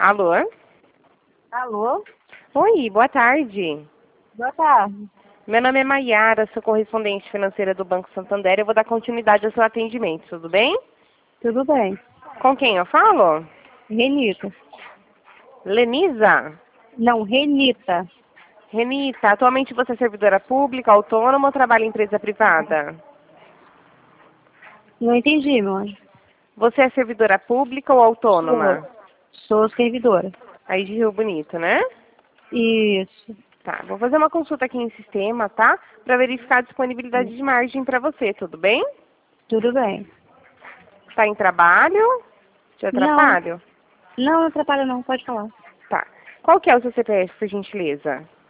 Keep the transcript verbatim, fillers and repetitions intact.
Alô? Alô? Oi, boa tarde. Boa tarde. Meu nome é Maiara, sou correspondente financeira do Banco Santander. Eu vou dar continuidade ao seu atendimento, tudo bem? Tudo bem. Com quem eu falo? Renita. Lenisa? Não, Renita. Renita, atualmente você é servidora pública, autônoma ou trabalha em empresa privada? Não entendi, meu anjo. Você é servidora pública ou autônoma? Sou servidora. Aí de Rio Bonito, né? Isso. Tá, vou fazer uma consulta aqui em sistema, tá? Para verificar a disponibilidade de margem para você, tudo bem? Tudo bem. Está em trabalho? Te Não. atrapalho? Não, não atrapalha não, pode falar. Tá. Qual que é o seu C P F, por gentileza?